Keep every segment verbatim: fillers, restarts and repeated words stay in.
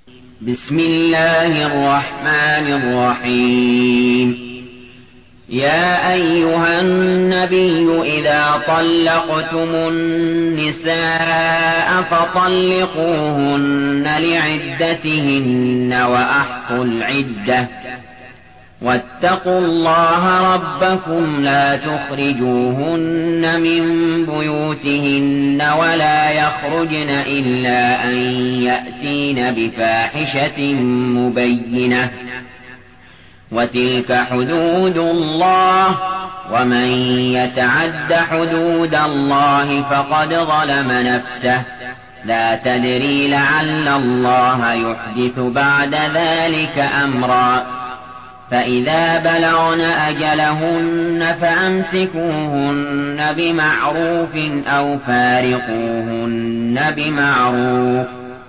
بسم الله الرحمن الرحيم. يا أيها النبي إذا طلقتم النساء فطلقوهن لعدتهن وأحصوا العدة واتقوا الله ربكم لا تخرجوهن من بيوتهن ولا يخرجن إلا أن يأتين بفاحشة مبينة وتلك حدود الله ومن يتعد حدود الله فقد ظلم نفسه لا تدري لعل الله يحدث بعد ذلك أمرا فإذا بلغن أجلهن فأمسكوهن بمعروف أو فارقوهن بمعروف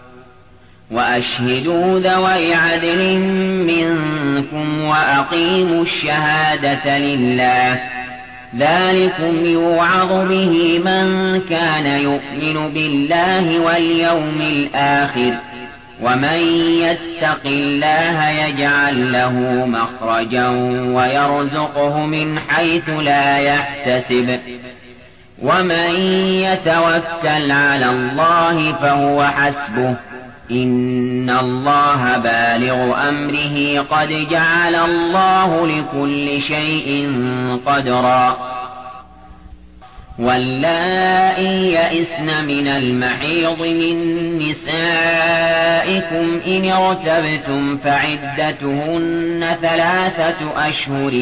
وأشهدوا ذوي عدل منكم وأقيموا الشهادة لله ذلكم يوعظ به من كان يؤمن بالله واليوم الآخر ومن يتق الله يجعل له مخرجا ويرزقه من حيث لا يحتسب ومن يتوكل على الله فهو حسبه إن الله بالغ أمره قد جعل الله لكل شيء قدرا واللائي يئسن من المحيض من نسائكم إن ارتبتم فعدتهن ثلاثة أشهر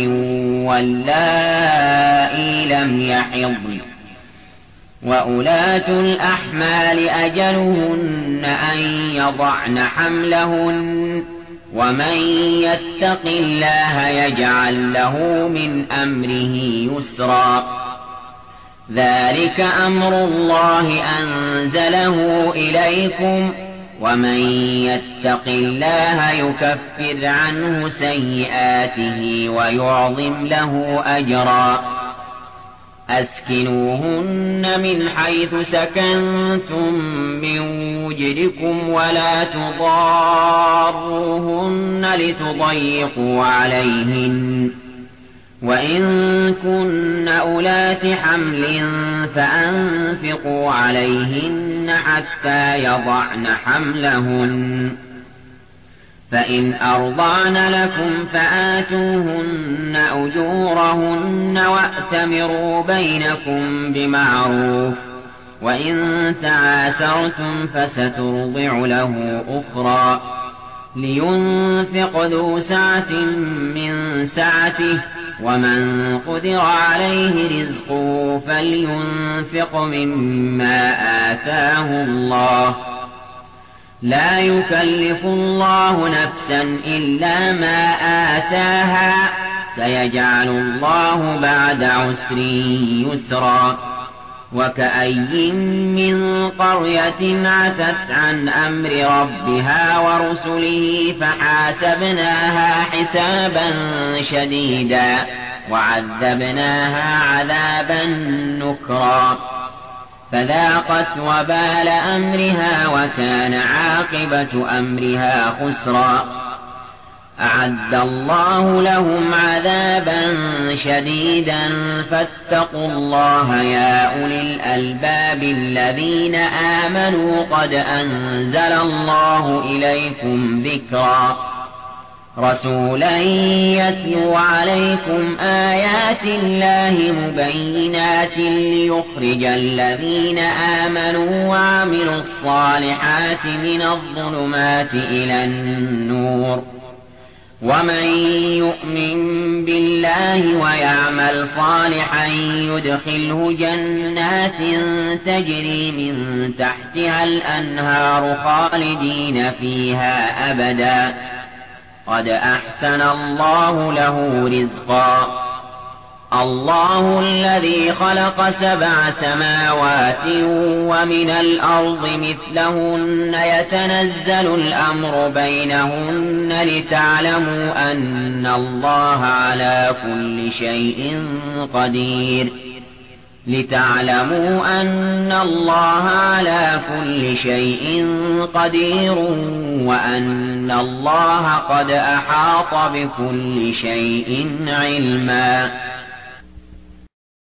واللائي لم يحضن وأولاة الأحمال أجلهن أن يضعن حملهن ومن يتق الله يجعل له من أمره يسرا ذلك أمر الله أنزله إليكم ومن يتق الله يكفر عنه سيئاته ويعظم له أجرا أسكنوهن من حيث سكنتم من وجدكم ولا تضاروهن لتضيقوا عليهن وإن كن أولات حمل فأنفقوا عليهن حتى يضعن حملهن فإن أرضعن لكم فآتوهن أجورهن وأتمروا بينكم بمعروف وإن تعاسرتم فسترضع له أخرى لينفق ذو سعة من سعته ومن قدر عليه رزقه فلينفق مما آتاه الله لا يكلف الله نفسا إلا ما آتاها سيجعل الله بعد عسر يسرا وكأي من قرية عتت عن أمر ربها ورسله فحاسبناها حسابا شديدا وعذبناها عذابا نكرا فذاقت وبال أمرها وكان عاقبة أمرها خسرا أعد الله لهم عذابا شديدا فاتقوا الله يا أولي الألباب الذين آمنوا قد أنزل الله إليكم ذكرا رسولا يتلو عليكم آيات الله مبينات ليخرج الذين آمنوا وعملوا الصالحات من الظلمات إلى النور ومن يؤمن بالله ويعمل صالحا يدخله جنات تجري من تحتها الأنهار خالدين فيها أبدا قد أحسن الله له رزقا الله الذي خلق سبع سماوات ومن الأرض مثلهن يتنزل الأمر بينهن لتعلموا أن الله على كل شيء قدير لتعلموا أن الله على كل شيء قدير وأن الله قد أحاط بكل شيء علما.